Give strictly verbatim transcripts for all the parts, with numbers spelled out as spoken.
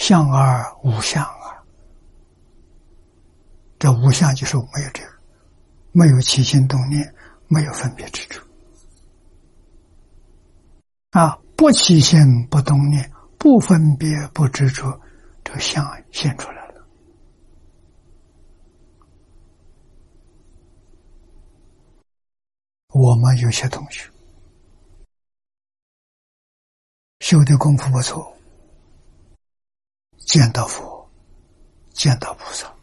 相而无相啊，这无相就是没有这个，没有起心动念，没有分别执着啊，不起心不动念，不分别不执着，这个相现出来了。我们有些同学修的功夫不错，见到佛，见到菩萨，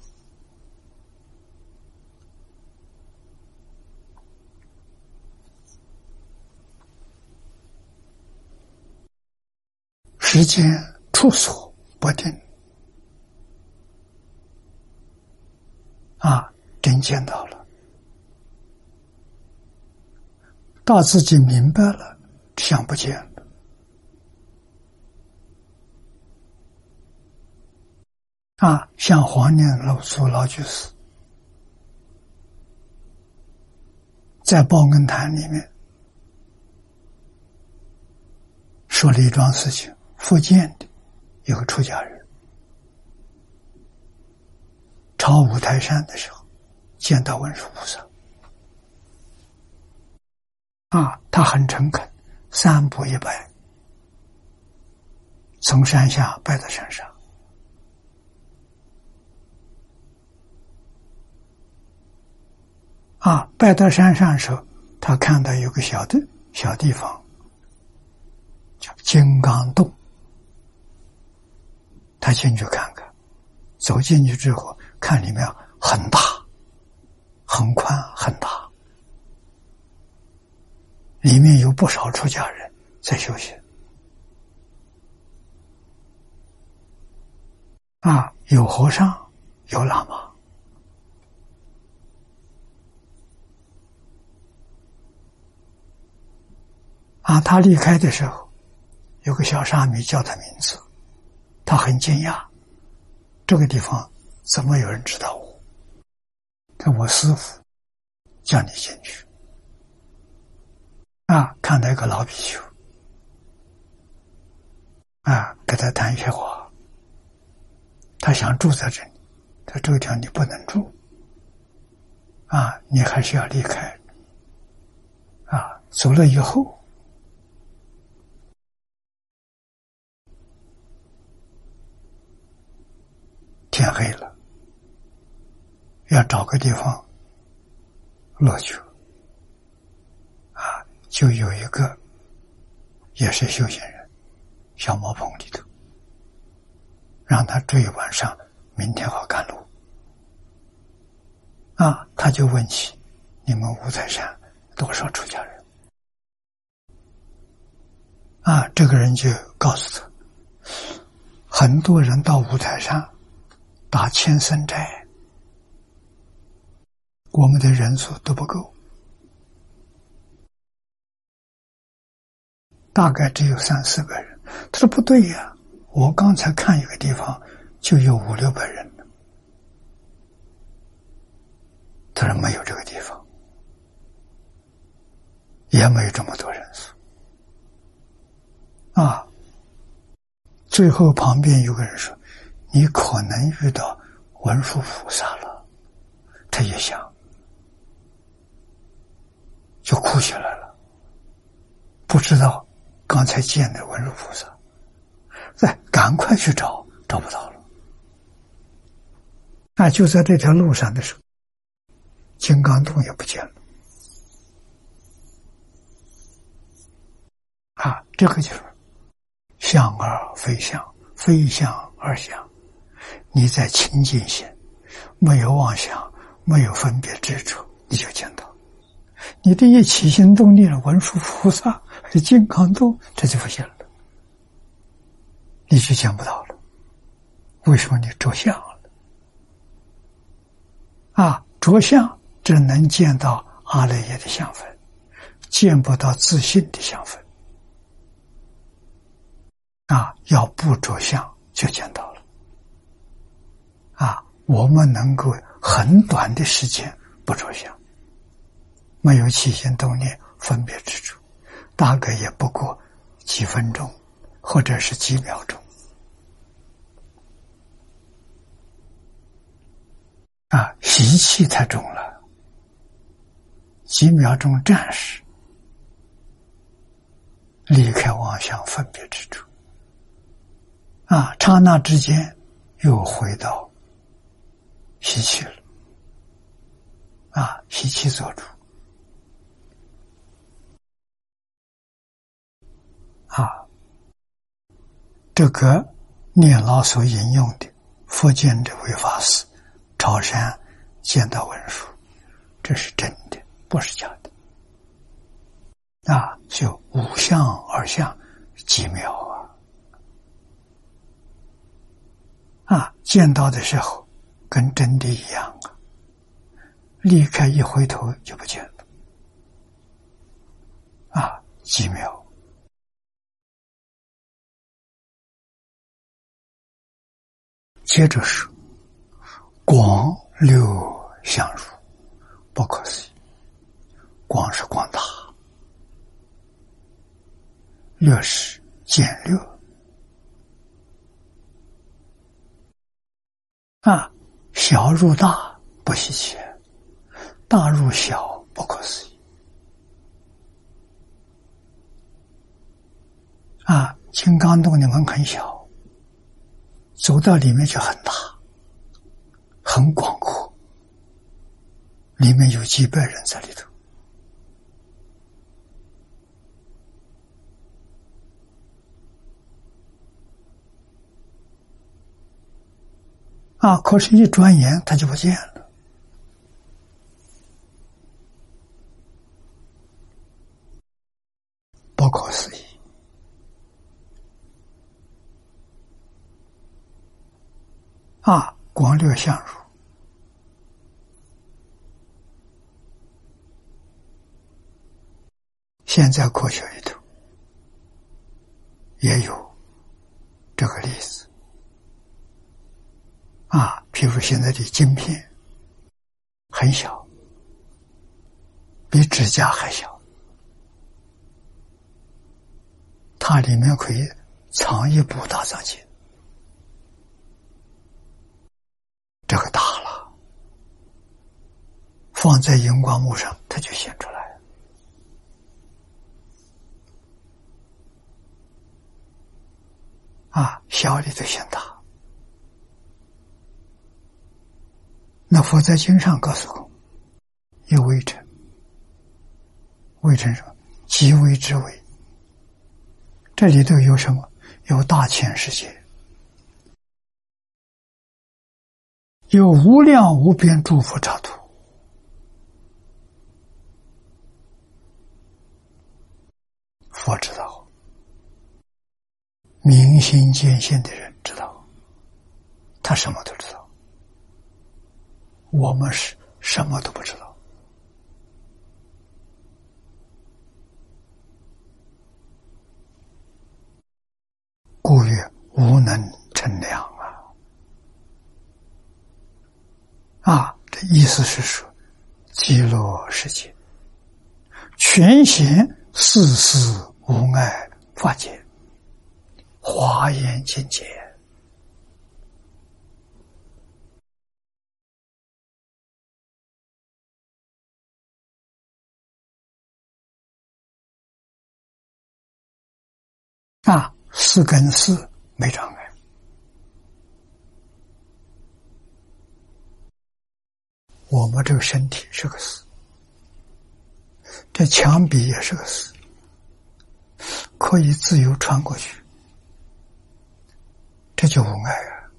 时间处所不定啊，真见到了，到自己明白了，想不见了啊。像黄念老祖老居士在报恩坛里面说了一桩事情，福建的有个出家人朝五台山的时候见到文殊菩萨啊，他很诚恳，三步一拜，从山下拜到山上啊，拜到山上的时候，他看到有个小的小地方叫金刚洞，他进去看看，走进去之后看里面很大很宽很大，里面有不少出家人在修行啊，有和尚有喇嘛啊。他离开的时候有个小沙弥叫他名字，他很惊讶，这个地方怎么有人知道我？跟我师父叫你进去啊，看到一个老比丘啊，跟他谈一些话，他想住在这里，他这个地方你不能住啊，你还是要离开啊。走了以后天黑了，要找个地方落去啊，就有一个也是修行人，小茅棚里头，让他住一晚上，明天好赶路啊。他就问起你们五台山多少出家人啊？这个人就告诉他，很多人到五台山打千僧斋，我们的人数都不够，大概只有三四百人。他说不对呀，我刚才看一个地方就有五六百人了。他说没有这个地方，也没有这么多人数啊。最后旁边有个人说，你可能遇到文殊菩萨了。他一想就哭起来了，不知道刚才见的文殊菩萨，再赶快去找，找不到了。那就在这条路上的时候，金刚洞也不见了啊！这个就是相而非相，非相而相。你在清净心，没有妄想，没有分别执着，你就见到。你的一起心动念，文殊菩萨、金刚洞，这就不行了，你就见不到了。为什么？你着相了啊！着相只能见到阿赖耶的相分，见不到自信的相分啊！要不着相就见到了啊！我们能够很短的时间不着相，没有起心动念分别之处，大概也不过几分钟或者是几秒钟啊，习气太重了，几秒钟暂时离开妄想分别之处，啊，刹那之间又回到习气了，啊，习气做主，啊，这个念老所引用的福建这位法师潮汕见到文书，这是真的，不是假的。啊，就五相二相几秒啊！啊，见到的时候跟真的一样啊，离开一回头就不见了。啊，几秒。接着说，广六相如，不可思议。广是广大。略是简略啊，小入大不稀奇，大入小不可思议啊！金刚洞的门很小，走到里面就很大，很广阔，里面有几百人在里头。啊！可是，一转眼他就不见了。不可思议！啊，广略相如，现在科学里头也有这个例子。啊，譬如现在的晶片很小，比指甲还小，它里面可以藏一部大藏经，这个大了，放在荧光幕上，它就显出来了。啊，小里头显大。那佛在经上告诉我，有微尘，微尘说极微之微，这里头有什么？有大千世界，有无量无边诸佛刹土，佛知道，明心见性的人知道，他什么都知道。我们是什么都不知道，故曰无能称量啊！啊，这意思是说，极乐世界全显世事无碍法界，华严境界。啊，四跟四没障碍，我们这个身体是个四，这墙壁也是个四，可以自由穿过去，这就无碍啊！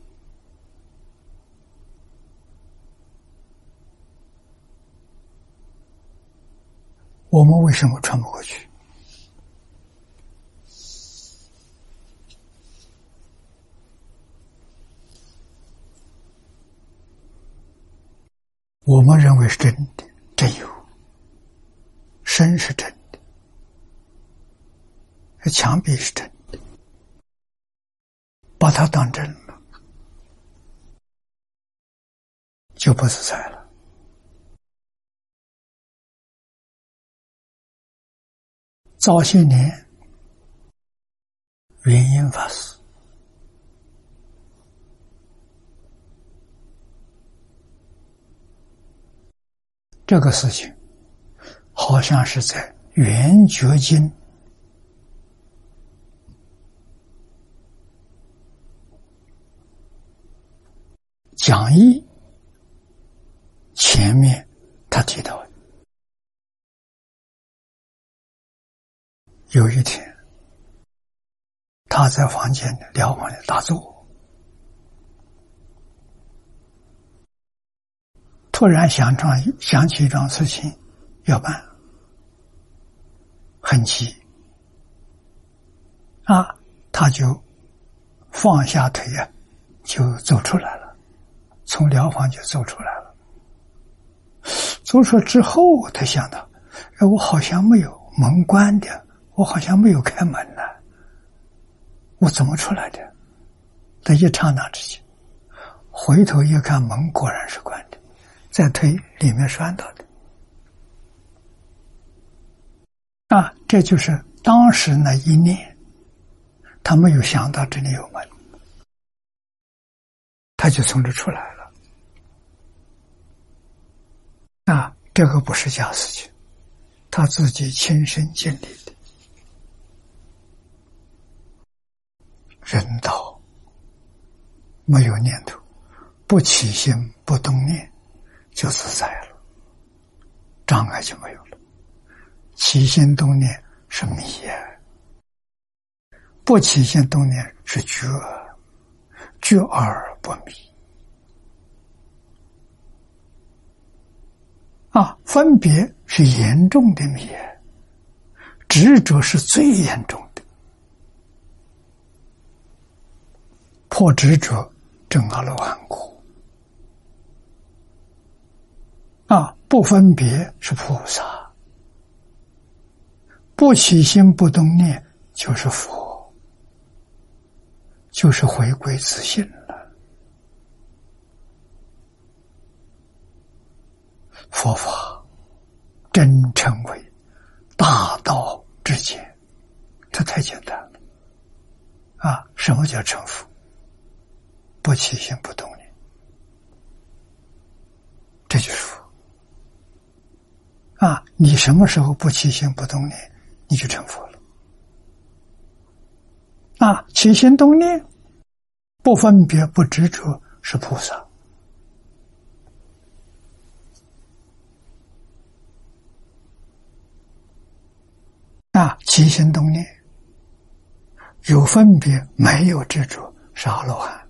我们为什么穿不过去？我们认为是真的，真有，身是真的，墙壁是真的，把它当真了，就不自在了。早些年，云隐法师这个事情好像是在《圆觉经》讲义前面他提到的。有一天，他在房间里疗房里打坐，突然想上想起一桩事情要办，很急啊，他就放下腿啊，就走出来了，从疗房就走出来了。走出来之后，他想到，哎，我好像没有门关的，我好像没有开门呢，我怎么出来的？在一刹那之间，回头一看，门果然是关的，再推里面是按到的。啊，这就是当时那一念，他没有想到这里有门，他就从这出来了。啊，这个不是假事情，他自己亲身经历的。人道没有念头，不起心不动念，就自在了，障碍就没有了。起心动念是迷呀，不起心动念是觉，觉而不迷。啊，分别是严重的迷，执着是最严重的。破执着证阿罗汉果。啊，不分别是菩萨，不起心不动念就是佛，就是回归自信了。佛法真称为大道至简，这太简单了。啊，什么叫成佛？不起心不动念，这就是佛。啊，你什么时候不起心不动念，你就成佛了。啊，起心动念，不分别不执着是菩萨。啊，起心动念，有分别没有执着是阿罗汉。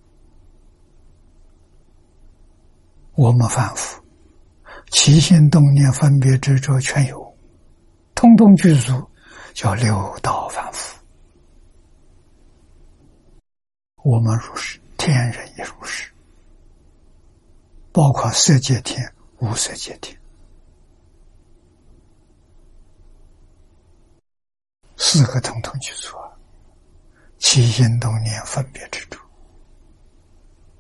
我们凡夫起心动念分别执着全有，通通具足，叫六道凡夫。我们如是，天人也如是，包括色界天、无色界天，四个通通具足，起心动念分别执着。